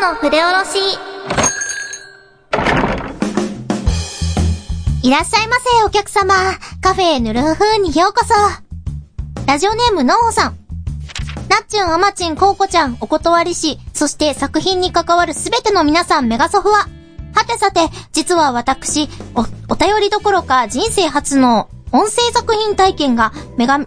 の筆おろし。いらっしゃいませお客様。カフェぬるふふにようこそ。ラジオネームのうほさん。なっちゅん、あまちん、こうこちゃん、お断りし、そして作品に関わるすべての皆さん、メガソフは。はてさて、実は私、お便りどころか人生初の音声作品体験が女神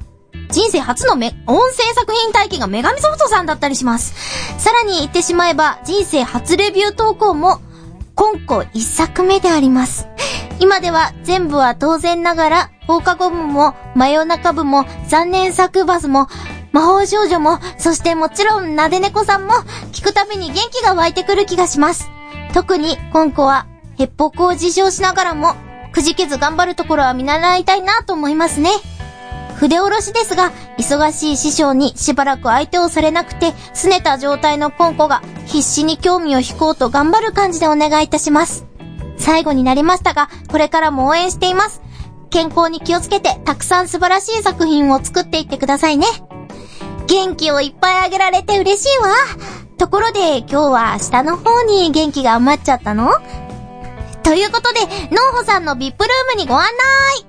ソフトさんだったりします。さらに言ってしまえば、人生初レビュー投稿も、今回一作目であります。今では全部は当然ながら、放課後部も、真夜中部も、残念サクバスも、魔法少女も、そしてもちろんなで猫さんも、聞くたびに元気が湧いてくる気がします。特に、今子は、ヘッポコを自称しながらも、くじけず頑張るところは見習いたいなと思いますね。筆下ろしですが、忙しい師匠にしばらく相手をされなくて、拗ねた状態の今子が、必死に興味を引こうと頑張る感じでお願いいたします。最後になりましたが、これからも応援しています。健康に気をつけて、たくさん素晴らしい作品を作っていってくださいね。元気をいっぱいあげられて嬉しいわ。ところで、今日は下の方に元気が余っちゃったの？ということで、のうほさんの VIP ルームにご案内。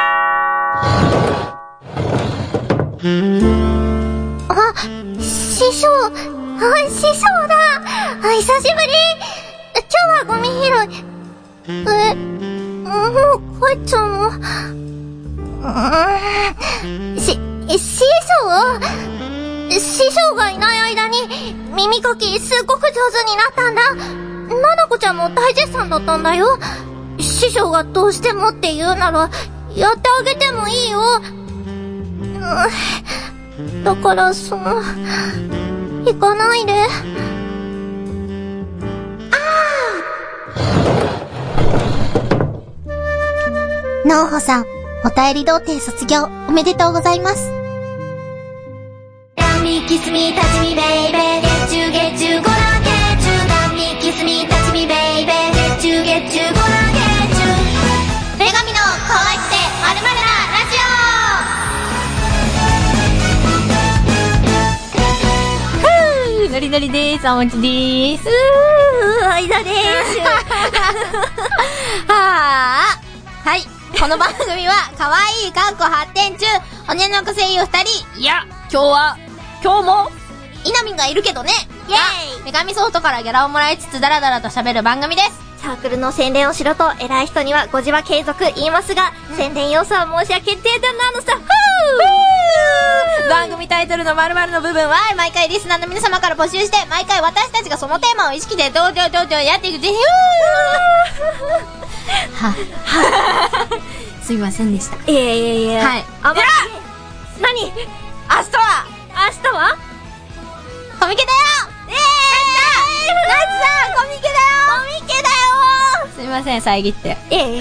あ、師匠だ。久しぶり。今日はゴミ拾い。もう帰っちゃうの？師匠がいない間に耳かきすっごく上手になったんだ。ななこちゃんも大絶賛だったんだよ。師匠がどうしてもって言うならやってあげてもいいよ。だから行かないで。のうほさん、お便り童貞卒業おめでとうございます。キスミタチミベイベー、月中ゴラゲ中ダンミキスミタチミベイベー、月中ゴラゲ中女神の可愛くてまるまるなラジオ。ノリノリでーす。おもちでーす。間でーす。はい。この番組は可愛いかっこ発展中女の子声優2人。いや、今日もイナミンがいるけどね。イェーイ。女神ソフトからギャラをもらいつつダラダラと喋る番組です。サークルの宣伝をしろと偉い人にはご自は継続言いますが、宣伝要素は申し訳程度なのさ。番組タイトルの〇〇の部分は毎回リスナーの皆様から募集して、毎回私たちがそのテーマを意識でどうやっていくぜ。すいませんでした。いやはい。何？明日はコミケだよ。ナイツさんコミケだよ。すいません、遮って。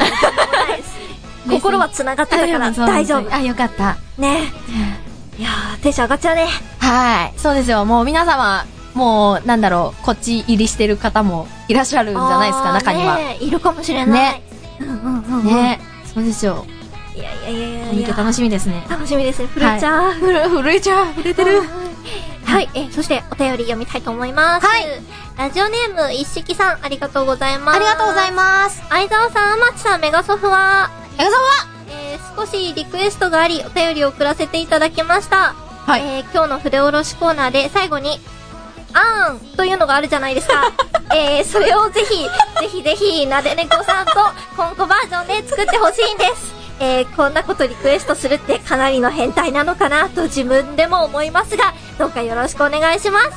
心は繋がってたから大丈夫。あ、よかった。ね。いやー、テンション上がっちゃうね。はい。そうですよ。もう皆様、もう、こっち入りしてる方もいらっしゃるんじゃないですか、中には。いるかもしれない。ね。そうですよ。いや。コミケ楽しみですね。楽しみですね。震えちゃう。震えてる。はい。そして、お便り読みたいと思います。はい。ラジオネーム、一色さん、ありがとうございます。ありがとうございます。相沢さん、あまちさん、メガソフは少しリクエストがあり、お便りを送らせていただきました。はい。今日の筆おろしコーナーで、最後に、あーんというのがあるじゃないですか。それをぜひ、なで猫さんと、今後バージョンで作ってほしいんです。こんなことリクエストするってかなりの変態なのかなと自分でも思いますが、どうかよろしくお願いします。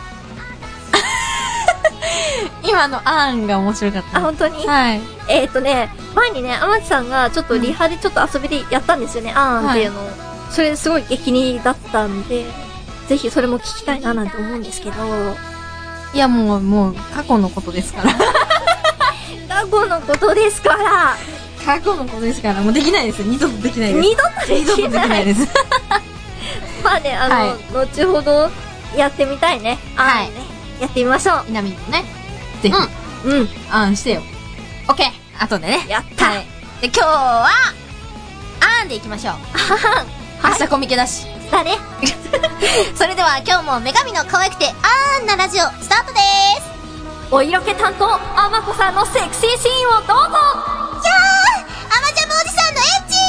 今のあーんが面白かった。あ、本当に？はい。前にね、あまちさんがちょっとリハでちょっと遊びでやったんですよね、あーんっていうのを。それすごい激似だったんで、ぜひそれも聞きたいななんて思うんですけど。いや、もう、過去のことですから。過去のことですから。もうできないです。二度とできないです。二度とできないです。まあね、後ほどやってみたいね。はい。やってみましょう。みなみんもね。ぜひ。あんしてよ。オッケー。後でね。やった。はい。で、今日は、あんでいきましょう。明日コミケだし。だね。それでは今日も女神の可愛くてあーんなラジオスタートでーす。 お色気担当、あまこさんのセクシーシーンをどうぞ。 キャー、アマジャムおじさんのエッチ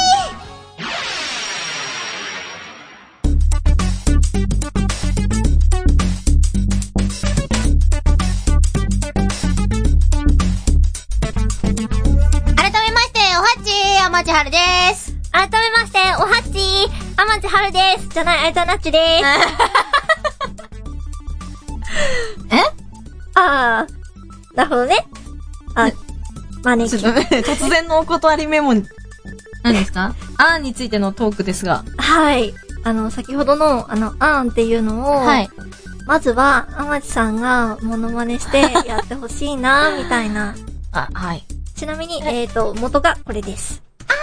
改めまして、おはっちー、アマジハルです。 改めまして、おはっちー、あまじはるです。じゃない、あいたなっちです。なるほどね。招き。 突然のお断りメモに。何ですか？アーンについてのトークですが。 はい。先ほどの、アーンっていうのを、 はい。 まずは、あまちさんがモノマネしてやってほしいな、みたいな。 はい。 ちなみに、元がこれです。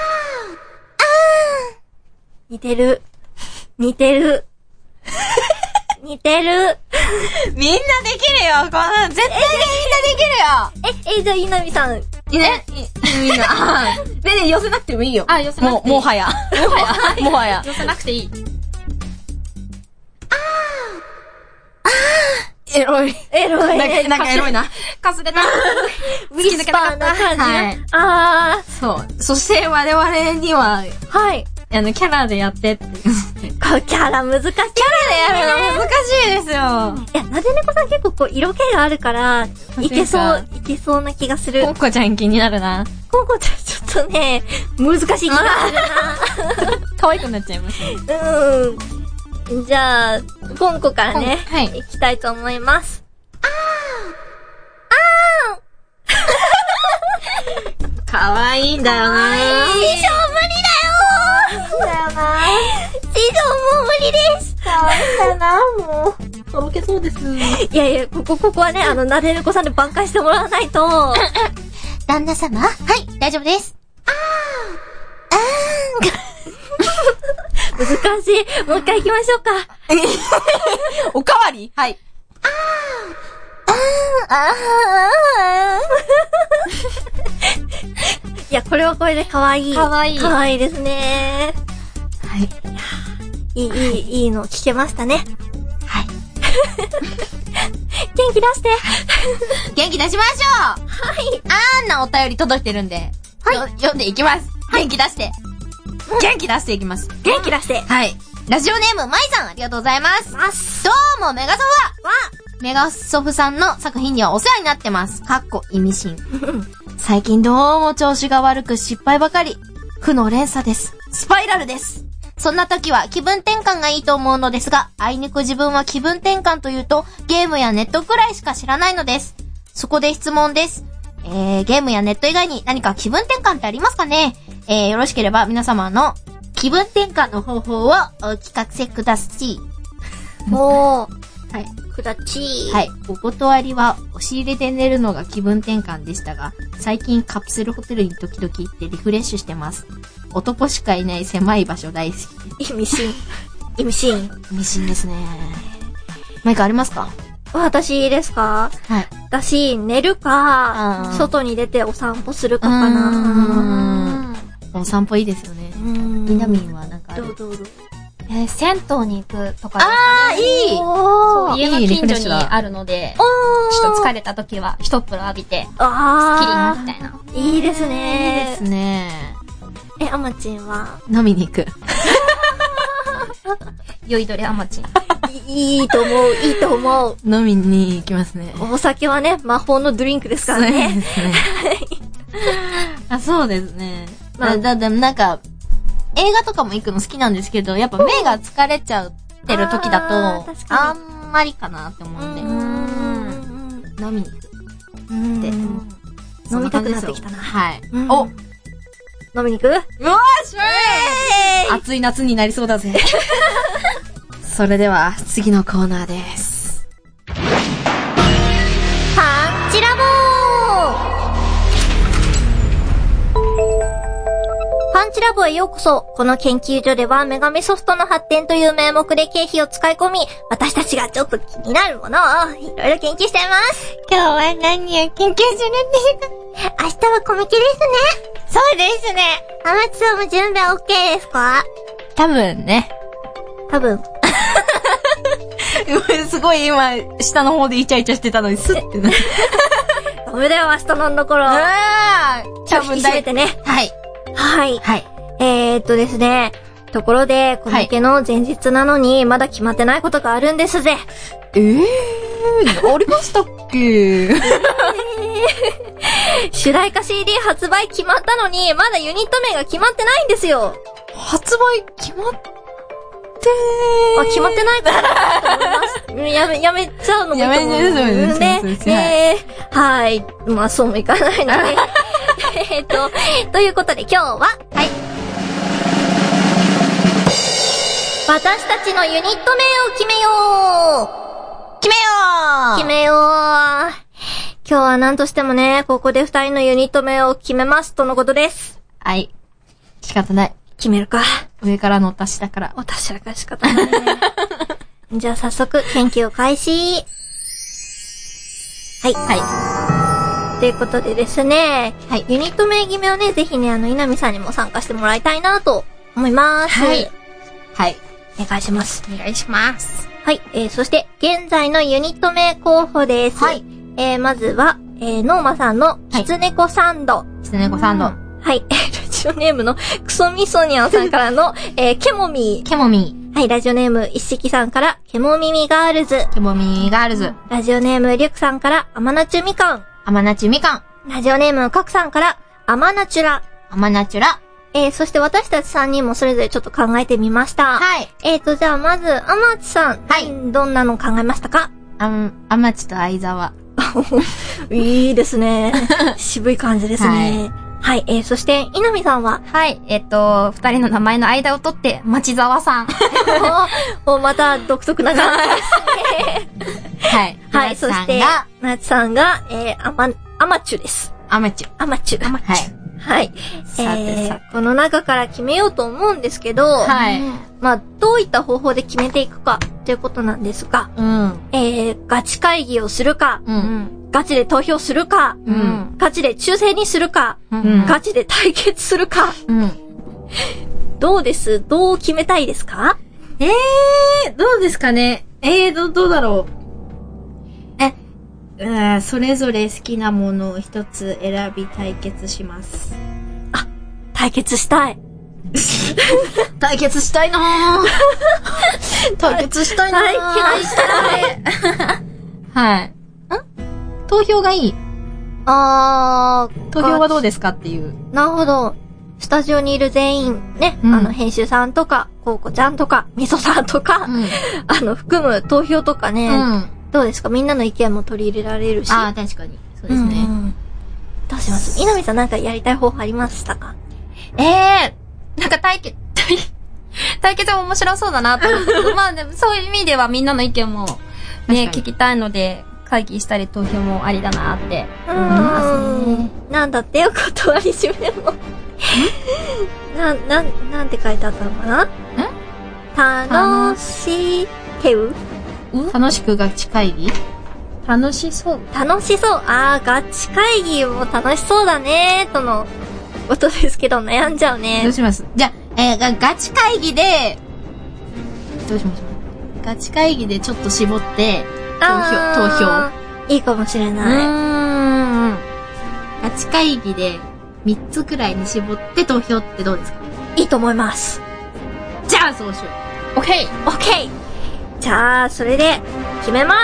似てる。似てる。似てる。 みんなできるよ。こんな絶対にみんなできるよ。 じゃあ、稲見さん。 みんな。で、寄せなくてもいいよ。 寄せなくていい。 もはや。もはや。 寄せなくていい。 エロい。 エロい。 なんかエロいな。 かすれた。 ウィスパーな感じ。 はい。そう。そして我々には、 はい。 キャラでやってって。 キャラ難しい。キャラでやるの難しいですよ。 いや、なで猫さん結構こう、色気があるから、いけそうな気がする。 コンコちゃん気になるな。 コンコちゃんちょっとね、難しい気がするな。 可愛くなっちゃいますね。 じゃあ、コンコからね、 はい。 いきたいと思います。 可愛いんだよな。 師匠無理だよ。師匠もう無理です。 可愛いんだよな、もう。とろけそうです。 いやいや、ここはね、なで猫さんで挽回してもらわないと。 旦那様、はい、大丈夫です。 難しい。もう一回行きましょうか。 おかわり？はい。 いや、これはこれで可愛い。 可愛い。 可愛いですね。 はい。 いいの聞けましたね。 はい。 元気出して。 元気出しましょう。はい。あんなお便り届いてるんで、はい。読んでいきます。元気出して。元気出していきます。 元気出して。 はい。ラジオネーム、まいさん、ありがとうございます。どうも、メガソフメガソフさんの作品にはお世話になってます。意味深。最近どうも調子が悪く失敗ばかり。負の連鎖です。スパイラルです。そんな時は気分転換がいいと思うのですが、あいにく自分は気分転換というと、ゲームやネットくらいしか知らないのです。そこで質問です。ゲームやネット以外に何か気分転換ってありますかね？よろしければ皆様の気分転換の方法をお聞かせください。 もう、 はい。 くだちー。 はい。お断りは押し入れで寝るのが気分転換でしたが、最近カプセルホテルに時々行ってリフレッシュしてます。男しかいない狭い場所大好き。 意味深。 意味深ですね。何かありますか？ 私ですか？ はい。 私、寝るか、外に出てお散歩するかかな。 お散歩いいですよね。 みなみんはなんかある？ どう銭湯に行くとかですね。 いい！ そう、家の近所にあるので、ちょっと疲れた時は一風呂浴びて、スッキリみたいな。 いいですね。 いいですね。 あまちんは飲みに行く。 酔いどれあまちん。 いいと思う。 飲みに行きますね。 お酒はね、魔法のドリンクですからね。 そうですね。そうですね。 なんか、映画とかも行くの好きなんですけど、やっぱ目が疲れちゃってる時だと、あんまりかなって思うんで、飲みに行く。 飲みたくなってきたな。 はい。 お！飲みに行く？ よーし暑い夏になりそうだぜ。それでは、次のコーナーです。 パンチラボパンチラボへようこそ。この研究所では女神ソフトの発展という名目で経費を使い込み、私たちがちょっと気になるものをいろいろ研究しています。 今日は何を研究するんですか？ 明日はコミケですね。 そうですね。 あまちさんも準備は OK ですか？ 多分ね。 多分。 すごい今、下の方でイチャイチャしてたのにスッてな。 ダメだよ、明日飲んだ頃。ちょっと引き締めてね。 はい。 はい。 はい。 ですね。ところで、コミケの前日なのに、まだ決まってないことがあるんですぜ。 ありましたっけ主題歌 CD 発売決まったのに、まだユニット名が決まってないんですよ。 発売決まって決まってないかなと思います。やめちゃうのもいいと思う。ね。はい。まあ、そうもいかないので。ということで今日は、はい。私たちのユニット名を決めよう。今日は何としてもね、ここで2人のユニット名を決めますとのことです。 はい。仕方ない。 決めるか。 上からのお達しだから。 お達しだから仕方ないね。じゃあ早速、研究開始。はい。はい。ということでですね。はい。ユニット名決めをね、ぜひね、稲見さんにも参加してもらいたいなと思います。 はい。はい。 お願いします。 お願いします。 はい。そして、現在のユニット名候補です。はい。まずは、ノーマさんの、キツネコサンド。 キツネコサンド。 はい。ラジオネームの、クソミソニャンさんからの、ケモミー。 ケモミー。はい。ラジオネーム、一色さんから、ケモミミガールズ。 ケモミミガールズ。 ラジオネーム、リュクさんから、アマナチュみかん。 アマナチュみかん。 ラジオネーム、カクさんから、アマナチュラ。 アマナチュラ。 そして私たち3人もそれぞれちょっと考えてみました。 はい。 じゃあまず、アマチさん。はい。どんなの考えましたか？ アマチと相沢。 いいですね。渋い感じですね。はい。そして、稲見さんは？ はい。二人の名前の間を取って、町沢さん。 また独特な感じですね。 はい。 はい。そして、なちさんが、アマチュです。 アマチュ。 はい。はい。 さてこの中から決めようと思うんですけど、 はい。 まあ、どういった方法で決めていくかということなんですが、ガチ会議をするか、ガチで投票するか、ガチで抽選にするか、ガチで対決するか、どうどう決めたいですか？ どうですかね。どうだろう。それぞれ好きなものを一つ選び対決します。 対決したい。 対決したいなぁ。対決したいなぁ。 対決したい。 はい。投票がいい。投票はどうですかっていう。 なるほど。スタジオにいる全員ね、編集さんとか、コウコちゃんとか、みそさんとか、含む投票とかね、どうですか？みんなの意見も取り入れられるし。 確かに。そうですね。 どうします？稲見さんなんかやりたい方法ありましたか？ なんか対決も面白そうだなと思って。まあでもそういう意味ではみんなの意見もね、聞きたいので、会議したり投票もありだなって思いますね。 なんだってよ、断り締めも。なんて書いてあったのかな？楽しけう？ 楽しくガチ会議？楽しそう。 ガチ会議も楽しそうだねとのことですけど、悩んじゃうね。 どうします？じゃあ、ガチ会議で、どうしましょう？ガチ会議でちょっと絞って、投票。 いいかもしれない。 ガチ会議で3つくらいに絞って投票ってどうですか？ いいと思います。 じゃあそうしよう。オッケー。 じゃあ、それで、決めます。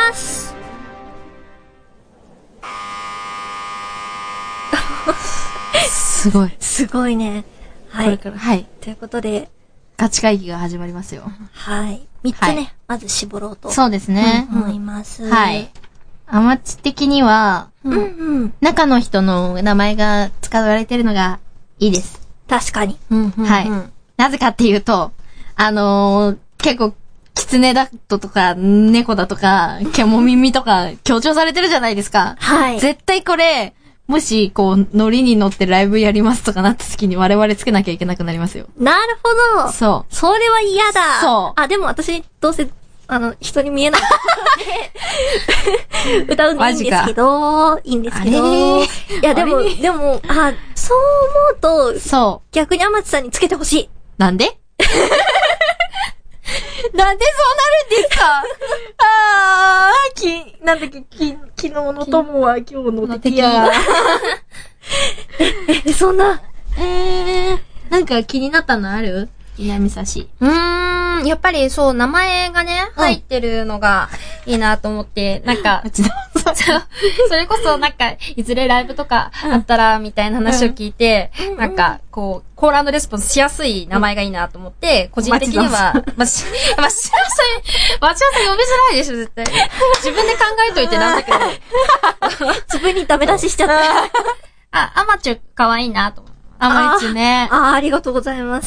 すごいね。はい。これから、はい。ということで、 ガチ会議が始まりますよ。 はい。3つね、まず絞ろうと。 そうですね。 思います。 はい。アマチ的には、中の人の名前が使われてるのがいいです。 確かに。 はい。なぜかっていうと、結構、狐だとか、猫だとか、ケモ耳とか、強調されてるじゃないですか。 はい。 絶対これ、もし、ノリに乗ってライブやりますとかなった時に我々つけなきゃいけなくなりますよ。 なるほど。 そう。 それは嫌だ。 そう。 でも私、どうせ、人に見えない。歌うのいいんですけど、いや、でも、そう思うと、 そう。 逆に天地さんにつけてほしい。 なんでなんでそうなるんですかなんだっけ、昨日の友は今日の敵や。 そんな。 なんか気になったのある？稲見さし。 やっぱりそう、名前がね、入ってるのがいいなと思って、なんか、それこそなんか、いずれライブとかあったら、みたいな話を聞いて、なんか、こう、コール&レスポンスしやすい名前がいいなと思って、個人的には、町田さん呼びづらいでしょ、絶対。自分で考えといてなんだけど。 自分にダメ出ししちゃった。 アマチュ可愛いなと思って。 アマチュね。 ありがとうございます。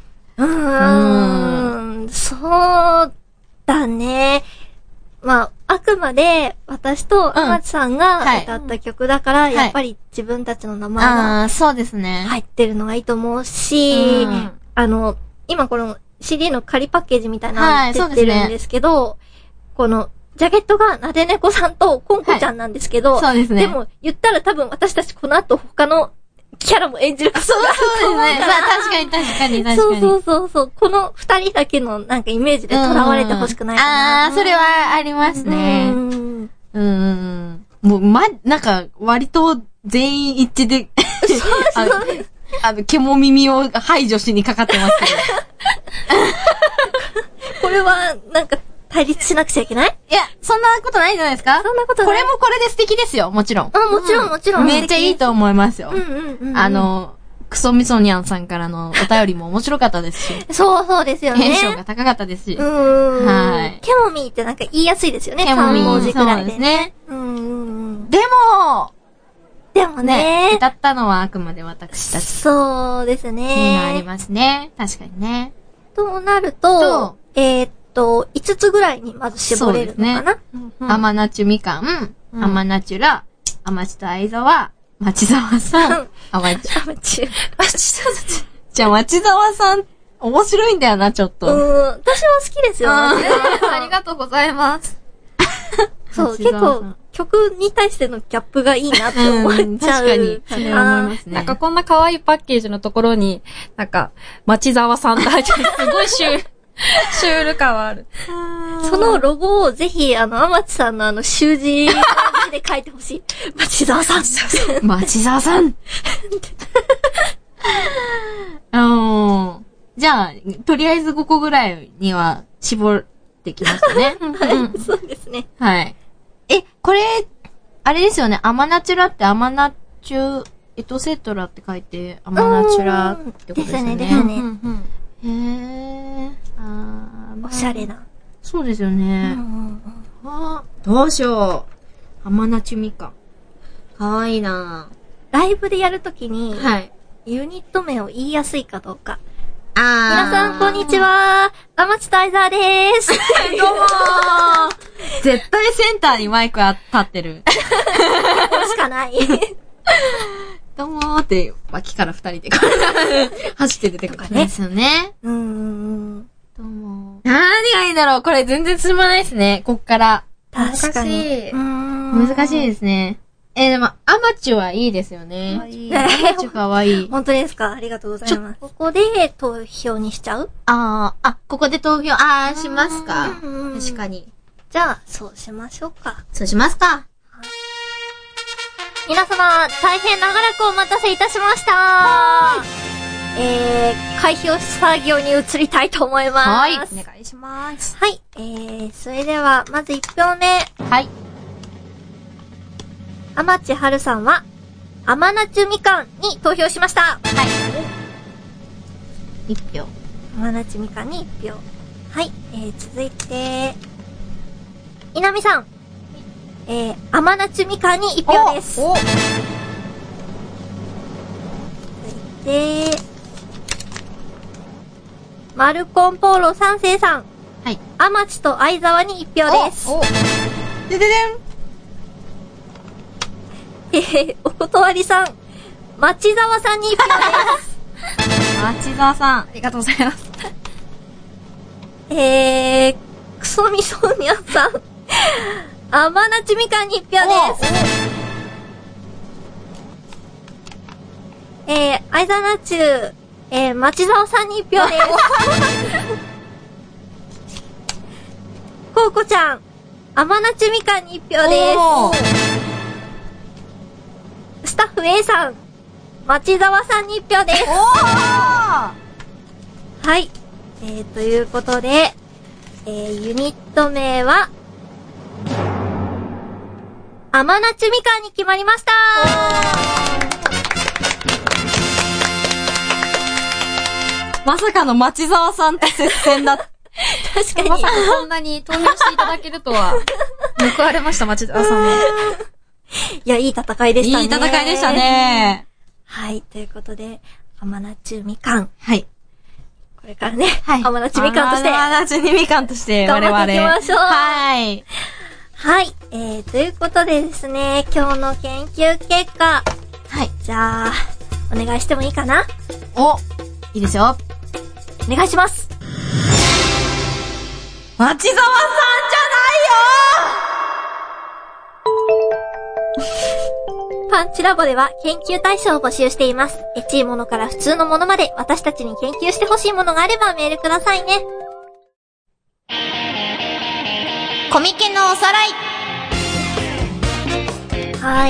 そうだね。まあ、あくまで私とアマチさんが歌った曲だから、やっぱり自分たちの名前がそうですね。 入ってるのがいいと思うし、今この CD の仮パッケージみたいなの出てるんですけど、このジャケットがなで猫さんとコンコちゃんなんですけど、 そうですね。 でも言ったら多分私たちこの後他のキャラも演じることがあると思うから。 そうですね。確かに。 そう。この二人だけのなんかイメージで囚われてほしくないかな。 それはありますね。もう、なんか、割と全員一致で、獣耳を排除しにかかってますけど。 これは、なんか、対立しなくちゃいけない？ いや、そんなことないんじゃないですか？ そんなことない。 これもこれで素敵ですよ、もちろん。 もちろん。 めっちゃいいと思いますよ。クソミソニャンさんからのお便りも面白かったですし。 そうですよね。 テンションが高かったですし。 はい。ケモミーってなんか言いやすいですよね。 ケモミー。 3文字くらいで。 そうですね。でもね、歌ったのはあくまで私たち。 そうですね。 っていうのありますね。確かにね。 となると、5つぐらいにまず絞れるのかな？ アマナチュみかん、アマナチュラ、アマチと相沢、町沢さん、アマチュ。じゃあ町沢さん、面白いんだよな、ちょっと。 私は好きですよ。 ありがとうございます。 そう、結構、曲に対してのギャップがいいなって思っちゃう。 確かに。それは思いますね。 なんかこんな可愛いパッケージのところに、なんか、町沢さんって入ってすごいシュール感はある。 そのロゴをぜひ、アマチさんの習字で書いてほしい。町沢さん。 町沢さん。じゃあ、とりあえず5個ぐらいには絞ってきましたね。 はい、そうですね。 はい。これ、あれですよね。アマナチュラってアマナチュ、エトセトラって書いて、アマナチュラってことですよね。 ですね。おしゃれな。 そうですよね。どうしよう。アマナチュみかん。かわいいなライブでやるときに、ユニット名を言いやすいかどうか。皆さん、こんにちは。アマチと相沢でーす。どうもー。絶対センターにマイク立ってる。 しかない。 どうもーって、脇から2人で走って出てくるですよね。どうも。何がいいんだろう？これ全然進まないですね。こっから。 確かに。 難しいですね。でも、アマチュはいいですよね。アマチュかわいい。 本当ですか？ありがとうございます。ここで投票にしちゃう？ ここで投票、しますか？確かに。 じゃあ、そうしましょうか。 そうしますか。 皆様、大変長らくお待たせいたしました。開票作業に移りたいと思います。 はい。お願いします。 はい。それでは、まず1票目。 はい。 アマチハルさんは、アマナチュみかんに投票しました。はい。 1票。 アマナチュみかんに1票。はい。続いて、稲見さん。アマナチュみかんに1票です。続いて、マルコンポーロ3世さん。 はい。 アマチと相沢に1票です。 でででん。 お断りさん、町沢さんに1票です。 町沢さん。 ありがとうございます。 クソミソニャンさん、アマナチみかんに1票です。相沢ナチュ町沢さんに1票です。 コウコちゃん、甘夏みかんに1票です。スタッフ A さん、町沢さんに1票です。はい。ということで、ユニット名は、甘夏みかんに決まりました。 まさかの町沢さんと接戦だ。 確かに。 まさかそんなに投票していただけるとは、報われました、町沢さんも。 いや、いい戦いでしたね。 いい戦いでしたね。 はい、ということで、甘夏みかん。 はい。 これからね、 はい。 甘夏みかんとして。 甘夏みかんとして、我々。 頑張っていきましょう。 はい。 はい。ということでですね、今日の研究結果。はい。じゃあ、お願いしてもいいかな？ いいですよ。 お願いします。 町沢さんじゃないよパンチラボでは研究対象を募集しています。エチいものから普通のものまで私たちに研究してほしいものがあればメールくださいね。 コミケのおさらい。 はい。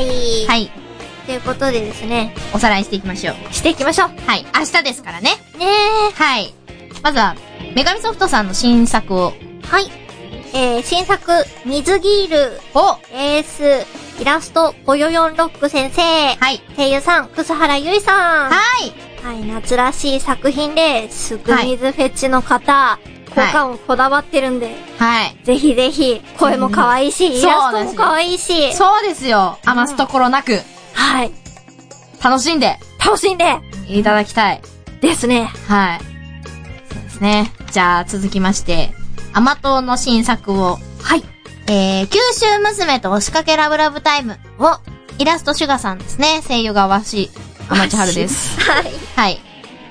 はい。 ということでですね。 おさらいしていきましょう。 していきましょう。 はい。明日ですからね。 ねえ。 はい。まずは、女神ソフトさんの新作を。 はい。新作、水ギール。エース、イラスト、ぽよよんロック先生。 はい。 声優さん、楠原ゆいさん。 はい。 はい、夏らしい作品で、すぐ水フェチの方、効果音こだわってるんで。 はい。 ぜひぜひ、声も可愛いし、イラストも可愛いし。 そうですよ。余すところなく。 はい。 楽しんでいただきたい。 ですね。 はい。そうですね。じゃあ続きまして、甘党の新作を。 はい。 九州娘と押しかけラブラブタイムを、イラストシュガさんですね。声優がわし、甘千春です。 はい。 はい。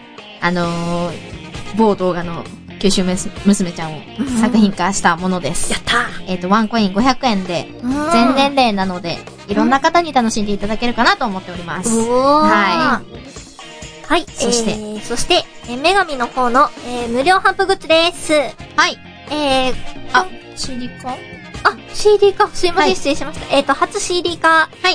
某動画の九州娘ちゃんを作品化したものです。 やったワンコイン500円で、全年齢なので、いろんな方に楽しんでいただけるかなと思っております。 はい。はい。そして、女神の方の、無料販布グッズです。 はい。CD か CD か。すいません、失礼しました。初 CD 化。 はい。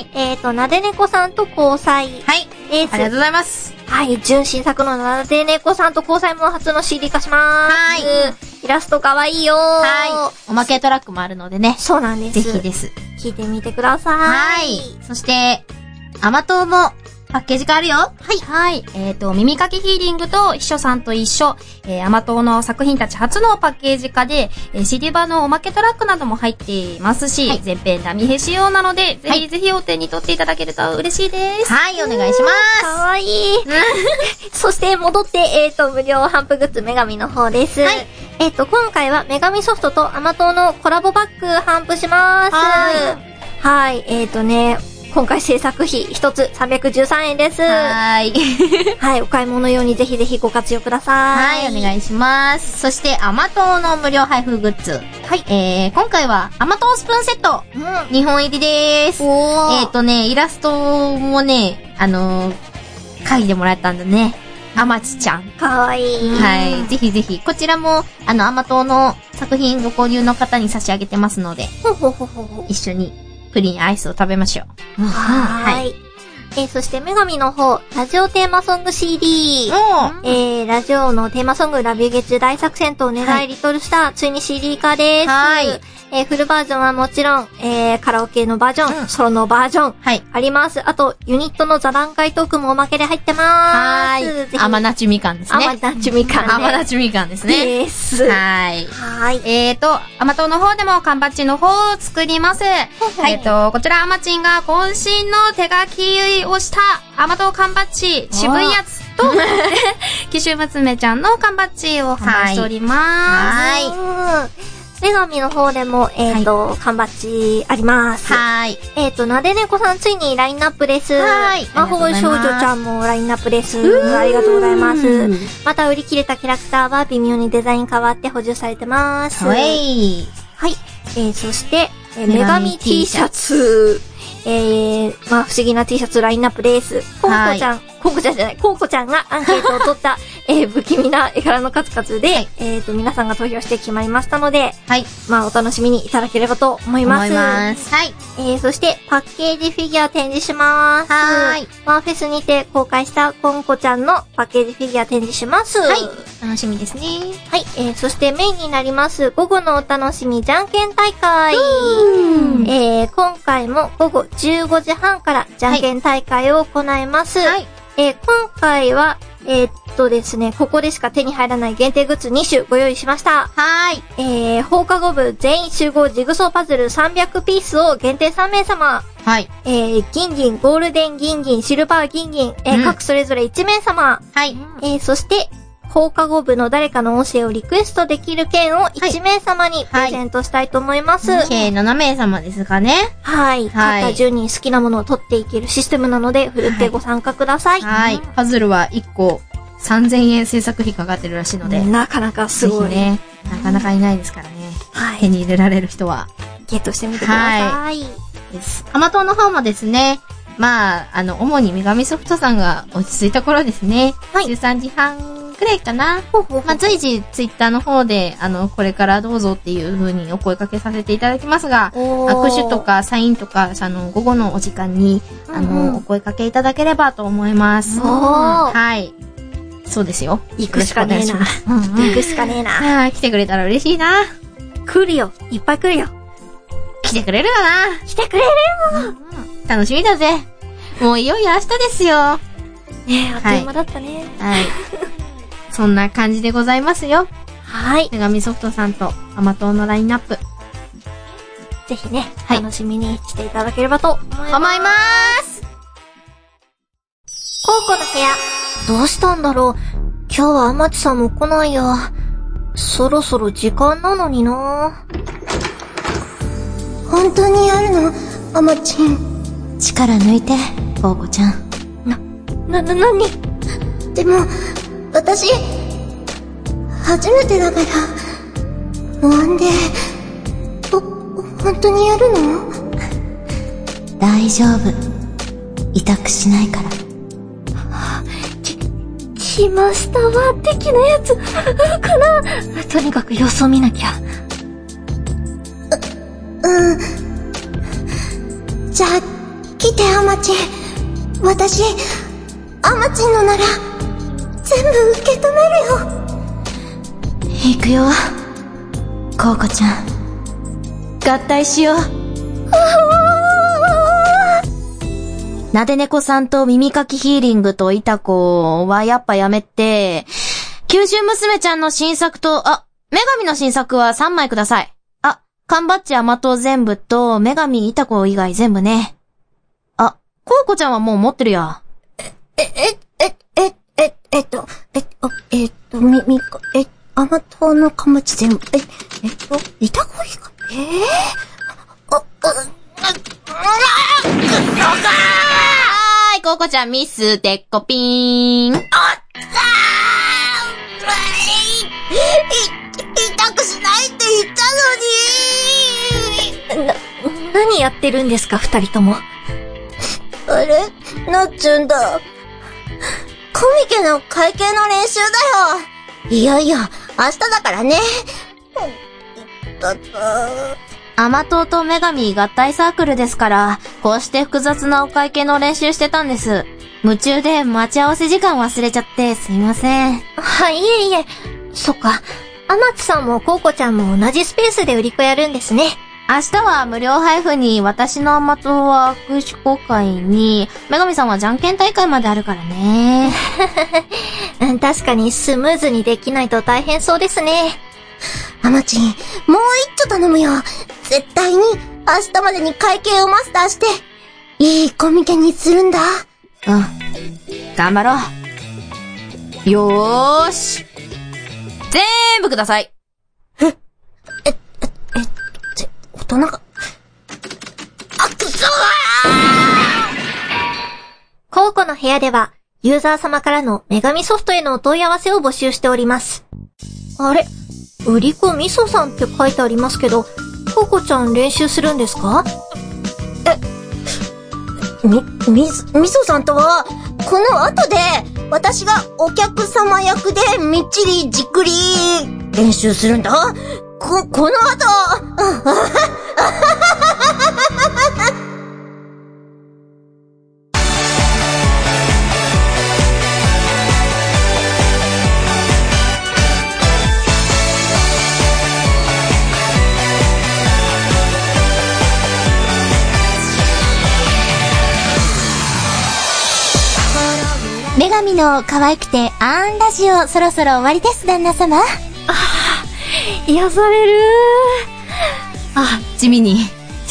なで猫さんと交際。 はい。 です。 ありがとうございます。 はい。純新作のなで猫さんと交際も初の CD 化しまーす。 はい。 イラストかわいいよー。 はい。おまけトラックもあるのでね。 そうなんです。 ぜひです。 聞いてみてください。 はい。そして、甘党もパッケージがあるよ。 はい。はい。耳かきヒーリングと秘書さんと一緒、甘党の作品たち初のパッケージ化で、CD 版のおまけトラックなども入っていますし、はい、全編ダミヘ仕様なので、ぜひぜひお手に取っていただけると嬉しいです。 はい、お願いします。 かわいい。そして戻って、無料販布グッズ女神の方です。はい。今回は女神ソフトと甘党のコラボバッグ販布します。はい。今回制作費一つ313円です。 はい。 はい、お買い物用にぜひぜひご活用ください。 はい、お願いします。そして、甘党の無料配布グッズ。はい。今回は甘党スプーンセット。2本入りでーす。イラストもね、書いてもらったんだね。あまちちゃん。 かわいい。 はい。ぜひぜひ。こちらも、甘党の作品ご購入の方に差し上げてますので。一緒に。プリンアイスを食べましょう。 はい。そして女神の方、ラジオテーマソング CD。ラジオのテーマソングラビュー月大作戦とお願いリトルスター、ついに CD 化です。はい。フルバージョンはもちろん、カラオケのバージョン、ソロのバージョン、はい。あります。あと、ユニットの座談会トークもおまけで入ってまーす。 甘夏みかんですね。 甘夏みかん。 甘夏みかんですね。 です。 はい。 はい。 甘党の方でも缶バッジの方を作ります。はい。こちら甘ちんが渾身の手書きをした甘党缶バッジ、渋いやつと、紀州娘ちゃんの缶バッジを販売しております。 はい。女神の方でも、缶バッジあります。 はい。 なで猫さんついにラインナップです。はい。魔法少女ちゃんもラインナップです。ありがとうございます。また売り切れたキャラクターは微妙にデザイン変わって補充されてます。 はい。 はい。そして、女神 T シャツ。不思議な T シャツラインナップです。コウコちゃん、 コウコちゃんがアンケートを取った、不気味な絵柄の数々で、皆さんが投票して決まりましたので、 はい。 まあ、お楽しみにいただければと思います。 はい。 そして、パッケージフィギュア展示します。 はい。 ワンフェスにて公開したコンコちゃんのパッケージフィギュア展示します。 はい。楽しみですね。 はい。そしてメインになります、午後のお楽しみじゃんけん大会。今回も午後15時半からじゃんけん大会を行います。はい。今回は、ですね、ここでしか手に入らない限定グッズ2種ご用意しました。 はい。 放課後部全員集合ジグソーパズル300ピースを限定3名様。 はい。 銀、ゴールデン銀、シルバー銀、各それぞれ1名様。 はい。 そして、放課後部の誰かの音声をリクエストできる券を1名様にプレゼントしたいと思います。はい。 計7名様ですかね。 はい。勝った10人好きなものを取っていけるシステムなので、ふるってご参加ください。 はい。パズルは1個3000円制作費かかってるらしいので。 なかなかすごい。 ね。なかなかいないですからね。 はい。 手に入れられる人は。 ゲットしてみてください。はい。 です。アマトの方もですね、まあ、主に女神ソフトさんが落ち着いた頃ですね。はい。13時半くらいかな。まあ、随時ツイッターの方で、これからどうぞっていう風にお声掛けさせていただきますが、握手とかサインとか、午後のお時間に、お声掛けいただければと思います。はい。そうですよ。 行くしかねえな。行くしかねえな。 はい、来てくれたら嬉しいな。 来るよ。いっぱい来るよ。 来てくれるかな。 来てくれるよ。 楽しみだぜ。もういよいよ明日ですよ。 ねえ、あっという間だったね。 はい。そんな感じでございますよ。 はい。 女神ソフトさんとアマトのラインナップ。 ぜひね、楽しみにしていただければと思います。コウコの部屋。どうしたんだろう。今日はアマチさんも来ないや。そろそろ時間なのにな。 本当にやるの？アマチン。 力抜いて、コウコちゃん。 何？ でも、私、初めてだから、不安で、本当にやるの？ 大丈夫。痛くしないから。 来ましたわ、的なやつ、かな？とにかく様子を見なきゃ。 じゃあ、来てアマチン。私、アマチンのなら、全部受け止めるよ。 行くよ。コウコちゃん。合体しよう。なで猫さんと耳かきヒーリングとイタコはやっぱやめて、九州娘ちゃんの新作と、女神の新作は3枚ください。缶バッジ甘党全部と、女神イタコ以外全部ね。コウコちゃんはもう持ってるや。 甘党の缶バッジ全部、イタコ以外？ コウコちゃんミス、てっこぴーん。 痛くしないって言ったのに。 何やってるんですか、二人とも。 あれ？なっちゅんだ。コミケの会計の練習だよ。いよいよ、明日だからね。 甘党と女神合体サークルですから、こうして複雑なお会計の練習してたんです。夢中で待ち合わせ時間忘れちゃってすいません。 いえ。そっか。アマチさんもコウコちゃんも同じスペースで売り子やるんですね。 明日は無料配布に、私の甘党は握手公開に、女神さんはじゃんけん大会まであるからね。 確かにスムーズにできないと大変そうですね。 アマチン、もう一丁頼むよ。絶対に明日までに会計をマスターして、いいコミケにするんだ。 頑張ろう。よーし。全部ください。 大人が。くそコウコの部屋では、ユーザー様からの女神ソフトへのお問い合わせを募集しております。あれ？売り子みそさんって書いてありますけど、コウコちゃん練習するんですか？ みそさんとは、 この後で、私がお客様役でみっちりじっくり練習するんだ。この後、 女神の可愛くてあーんラジオ、そろそろ終わりです、旦那様。 癒される地味に、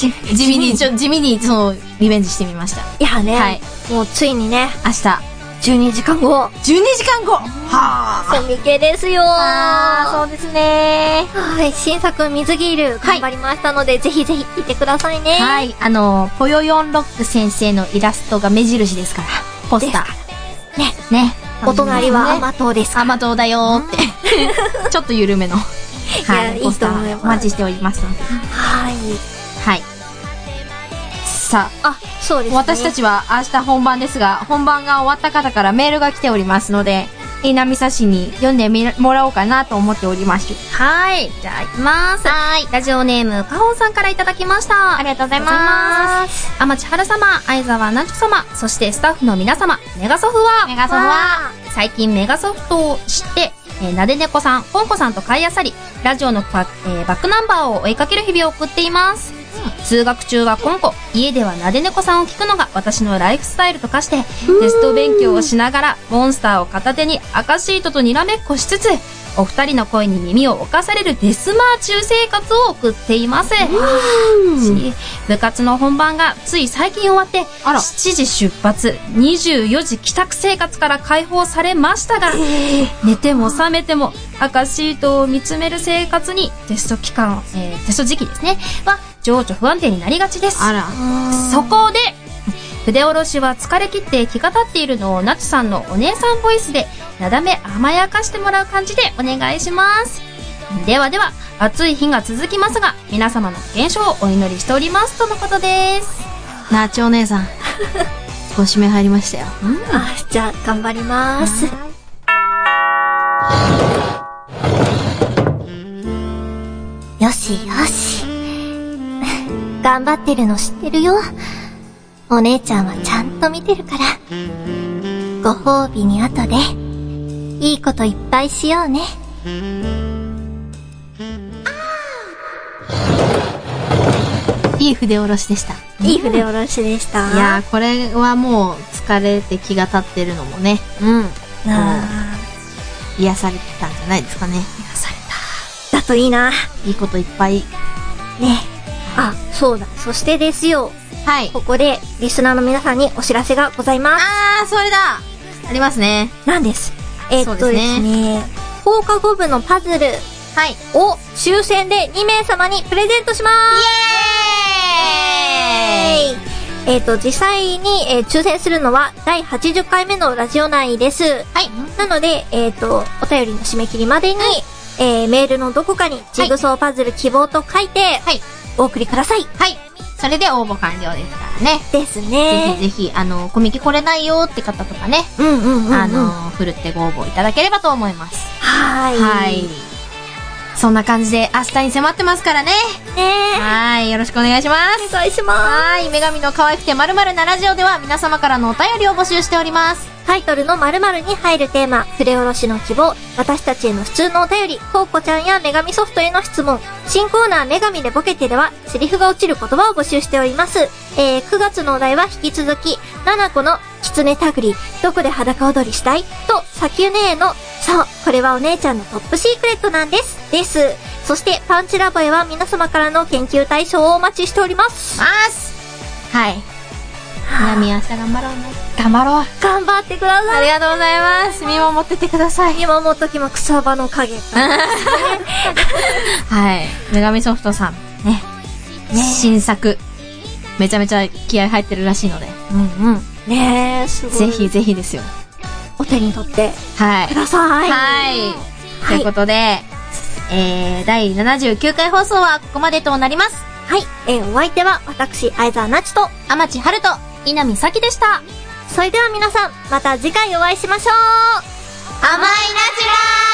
リベンジしてみました。 いやね、 はい。 もうついにね、 明日、 12時間後。 はぁ。 コミケですよそうですね。 はい、新作水着ール頑張りましたので、ぜひぜひ見てくださいね。 はい、ぽよよんロック先生のイラストが目印ですから、ポスター。ね。 お隣は甘党です。 甘党だよーって。ちょっと緩めの。はい、ポスターお待ちしておりますので。 はい。 はい。さあ、 そうですね。 私たちは明日本番ですが、本番が終わった方からメールが来ておりますので、稲見さしに読んでもらおうかなと思っております。 はい。じゃあ、行きます。はい。ラジオネーム、かほんさんからいただきました。 ありがとうございます。 天地春様、相沢なんちょ様、そしてスタッフの皆様、メガソフは、最近メガソフトを知って、なでねこさん、ポンコさんと買いあさり、ラジオのバックナンバーを追いかける日々を送っています。通学中はコンコ、家ではなでねこさんを聞くのが私のライフスタイルと化して、テスト勉強をしながら、モンスターを片手に赤シートとにらめっこしつつ、お二人の声に耳を置かされるデスマー中生活を送っています。部活の本番がつい最近終わって、7時出発、24時帰宅生活から解放されましたが、寝ても覚めても赤シートを見つめる生活にテスト時期ですね、は情緒不安定になりがちです。そこで、筆下ろしは疲れ切って気が立っているのをナチさんのお姉さんボイスでなだめ甘やかしてもらう感じでお願いします。ではでは、暑い日が続きますが、皆様の健勝をお祈りしておりますとのことです。 なちお姉さん、ご指名入りましたよ。 じゃあ頑張ります。 よしよし。頑張ってるの知ってるよ。お姉ちゃんはちゃんと見てるから。ご褒美に後で、いいこといっぱいしようね。 いい筆下ろしでした。 いい筆下ろしでした。 いやー、これはもう疲れて気が立ってるのもね。癒されてたんじゃないですかね。 癒された。だといいな。 いいこといっぱい。 ね。そうだ。そしてですよ。 はい。 ここで、リスナーの皆さんにお知らせがございます。 それだ。ありますね。 なんです。ですね。放課後部のパズル。 はい。 を抽選で2名様にプレゼントします。イエーイ。実際に、抽選するのは第80回目のラジオ内です。 はい。 なので、お便りの締め切りまでに、メールのどこかにジグソーパズル希望と書いて、お送りください。 はい。それで応募完了ですからね。 ですね。 ぜひぜひ、コミケ来れないよって方とかね。ふるってご応募いただければと思います。 はい。 そんな感じで明日に迫ってますからね。はい。よろしくお願いします。 お願いします。 はい。女神の可愛くて〇〇なラジオでは皆様からのお便りを募集しております。 タイトルの〇〇に入るテーマ、筆下ろしの希望、私たちへの普通のお便り、コウコちゃんや女神ソフトへの質問、新コーナー女神でボケてでは、セリフが落ちる言葉を募集しております。9月のお題は引き続き、7個の狐たぐり、どこで裸踊りしたいと、さきゅねえの、そう、これはお姉ちゃんのトップシークレットなんです。そして、パンチラボへは皆様からの研究対象をお待ちしております。 はい。みなみ明日頑張ろうね。 頑張ってください。 ありがとうございます。見守っててください。 見守っときも草場の影。 はい。女神ソフトさん。ね。新作。めちゃめちゃ気合入ってるらしいので。 ねえ、すごい。 ぜひぜひですよ。 お手に取って。ください。 はい。ということで、第79回放送はここまでとなります。 はい。お相手は私、相沢なちと、 天地春と、 稲見咲でした。 それでは皆さん、また次回お会いしましょう。甘いナチュラー